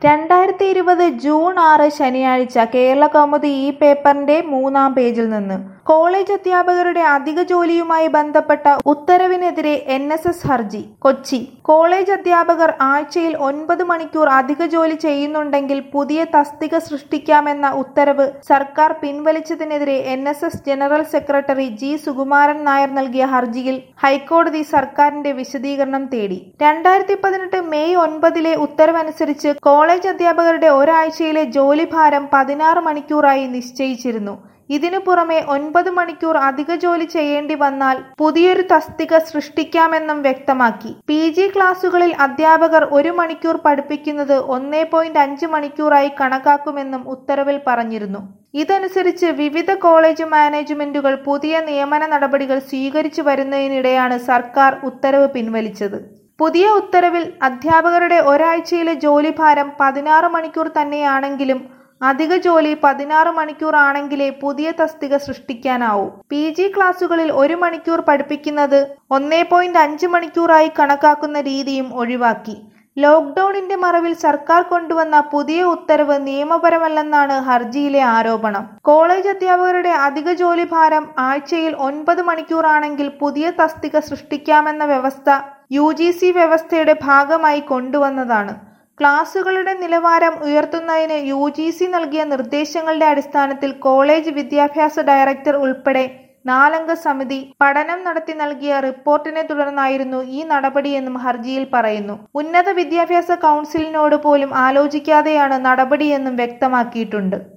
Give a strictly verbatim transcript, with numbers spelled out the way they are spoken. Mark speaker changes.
Speaker 1: രണ്ടായിരത്തി ഇരുപത് ജൂൺ ആറ് ശനിയാഴ്ച കേരളകൗമുദി ഈ പേപ്പറിന്റെ മൂന്നാം പേജിൽ നിന്ന് കോളേജ് അധ്യാപകരുടെ അധിക ജോലിയുമായി ബന്ധപ്പെട്ട ഉത്തരവിനെതിരെ എൻ എസ് എസ് ഹർജി. കൊച്ചി കോളേജ് അധ്യാപകർ ആഴ്ചയിൽ ഒൻപത് മണിക്കൂർ അധിക ജോലി ചെയ്യുന്നുണ്ടെങ്കിൽ പുതിയ തസ്തിക സൃഷ്ടിക്കാമെന്ന ഉത്തരവ് സർക്കാർ പിൻവലിച്ചതിനെതിരെ N S S general secretary G Sukumaran Nair നൽകിയ ഹർജിയിൽ ഹൈക്കോടതി സർക്കാരിന്റെ വിശദീകരണം തേടി. രണ്ടായിരത്തി പതിനെട്ട് മെയ് ഒൻപതിലെ ഉത്തരവനുസരിച്ച് കോളേജ് അധ്യാപകരുടെ ഒരാഴ്ചയിലെ ജോലിഭാരം പതിനാറ് മണിക്കൂറായി നിശ്ചയിച്ചിരുന്നു. ഇതിനു പുറമെ ഒൻപത് മണിക്കൂർ അധിക ജോലി ചെയ്യേണ്ടി വന്നാൽ പുതിയൊരു തസ്തിക സൃഷ്ടിക്കാമെന്നും വ്യക്തമാക്കി. പി ജി ക്ലാസുകളിൽ അധ്യാപകർ ഒരു മണിക്കൂർ പഠിപ്പിക്കുന്നത് ഒന്നേ പോയിന്റ് അഞ്ച് മണിക്കൂറായി കണക്കാക്കുമെന്നും ഉത്തരവിൽ പറഞ്ഞിരുന്നു. ഇതനുസരിച്ച് വിവിധ കോളേജ് മാനേജ്മെന്റുകൾ പുതിയ നിയമന നടപടികൾ സ്വീകരിച്ചു വരുന്നതിനിടെയാണ് സർക്കാർ ഉത്തരവ് പിൻവലിച്ചത്. പുതിയ ഉത്തരവിൽ അധ്യാപകരുടെ ഒരാഴ്ചയിലെ ജോലിഭാരം പതിനാറ് മണിക്കൂർ തന്നെയാണെങ്കിലും അധിക ജോലി പതിനാറ് മണിക്കൂർ ആണെങ്കിലേ പുതിയ തസ്തിക സൃഷ്ടിക്കാനാവൂ. പി ജി ക്ലാസുകളിൽ ഒരു മണിക്കൂർ പഠിപ്പിക്കുന്നത് ഒന്നേ പോയിന്റ് അഞ്ച് മണിക്കൂറായി കണക്കാക്കുന്ന രീതിയും ഒഴിവാക്കി. ലോക്ക്ഡൌണിന്റെ മറവിൽ സർക്കാർ കൊണ്ടുവന്ന പുതിയ ഉത്തരവ് നിയമപരമല്ലെന്നാണ് ഹർജിയിലെ ആരോപണം. കോളേജ് അധ്യാപകരുടെ അധിക ജോലിഭാരം ആഴ്ചയിൽ ഒൻപത് മണിക്കൂറാണെങ്കിൽ പുതിയ തസ്തിക സൃഷ്ടിക്കാമെന്ന വ്യവസ്ഥ യു ജി സി വ്യവസ്ഥയുടെ ഭാഗമായി കൊണ്ടുവന്നതാണ്. ക്ലാസുകളുടെ നിലവാരം ഉയർത്തുന്നതിന് യു ജി സി നൽകിയ നിർദ്ദേശങ്ങളുടെ അടിസ്ഥാനത്തിൽ കോളേജ് വിദ്യാഭ്യാസ ഡയറക്ടർ ഉൾപ്പെടെ നാലംഗ സമിതി പഠനം നടത്തി നൽകിയ റിപ്പോർട്ടിനെ തുടർന്നായിരുന്നു ഈ നടപടിയെന്നും ഹർജിയിൽ പറയുന്നു. ഉന്നത വിദ്യാഭ്യാസ കൗൺസിലിനോട് പോലും ആലോചിക്കാതെയാണ് നടപടിയെന്നും വ്യക്തമാക്കിയിട്ടുണ്ട്.